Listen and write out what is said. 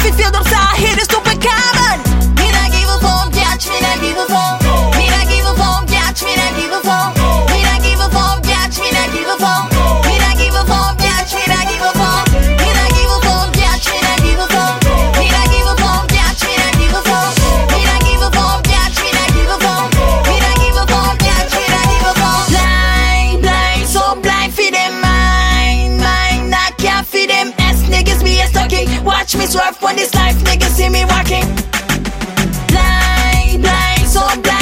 fi feel them so I hear the stupid comment. Me not give a fuck, catch me not give a fuck. Me not give a fuck, catch me not give a fuck. Me not give a fuck, catch me not give a fuck. Me not give a fuck, catch me not give a fuck. Me not give a fuck, catch me not give a fuck. Me not give a fuck, catch me not give a fuck. Me not give a fuck, catch me not give a fuck. Me not give a fuck, catch me not give a fuck. Blind, blind, so blind for them mind, mind, not can't for them ass niggas be a stucky. Watch me swerve on this life, niggas see me walking. Blind, blind, so blind.